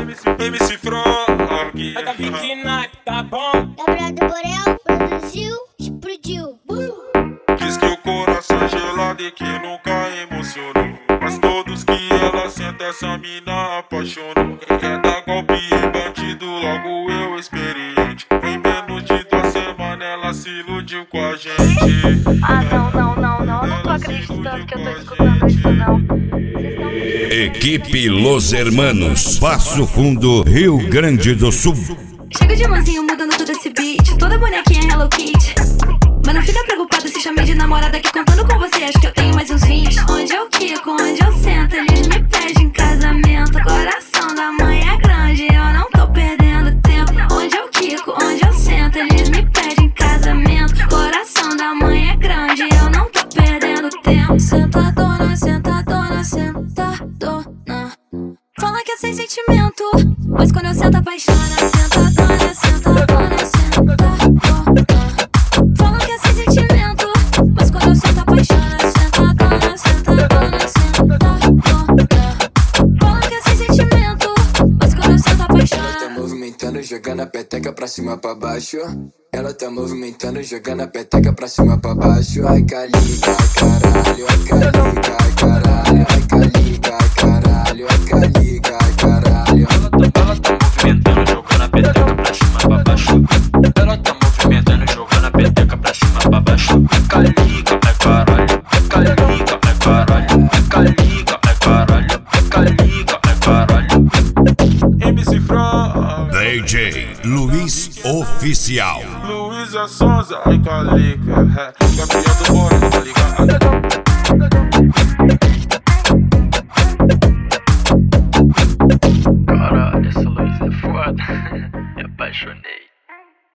MC Frog. Vai dar Vicky Nike, tá bom? Gabriel do Borel produziu, explodiu. Diz que o coração é gelado e que nunca emocionou, mas todos que ela senta essa mina apaixonou. Quer dar golpe em bandido, logo eu experiente. Em menos de 2 semanas ela se iludiu com a gente. Não tô acreditando que eu tô escutando isso não. Equipe Los Hermanos, Passo Fundo, Rio Grande do Sul. Chega de mansinho mudando todo esse beat, toda bonequinha Hello Kitty. Mas não fica preocupado se chamei de namorada, que contando com você acho que eu tenho mais uns 20. Onde eu quico, onde eu sento, eles me pedem casamento. Coração da mãe é grande, eu não tô perdendo tempo. Onde eu quico, onde eu sento, eles me pedem casamento. Coração da mãe é grande, eu não tô perdendo tempo. Sentadona, sentadona, sentadona. Fala que é sem sentimento, mas quando eu sento apaixona. Sentadona, sentadona, sentadona. Fala que é sem sentimento, mas quando eu sento apaixona. Sentadona, sentadona, sentadona. Fala que é sem sentimento, mas quando eu sento apaixona. Ela tá movimentando, jogando a peteca pra cima pra baixo. Ela tá movimentando, jogando a peteca pra cima pra baixo. Ai calica, ai caralho, ai calica, ai caralho, ai calica, ai caralho, ai calica, ai caralho. Ela tá movimentando, jogando a peteca pra cima pra baixo. Ela tá movimentando, jogando a peteca pra cima pra baixo. Ai calica, ai caralho, ai calica, ai caralho, ai calica, ai caralho, ai calica, ai caralho. MC Frog. DJ Luiz Oficial. Luísa Sonza, ai calica. Gabriel do Borel, tá ligado? Caralho, essa luz é foda. Me apaixonei.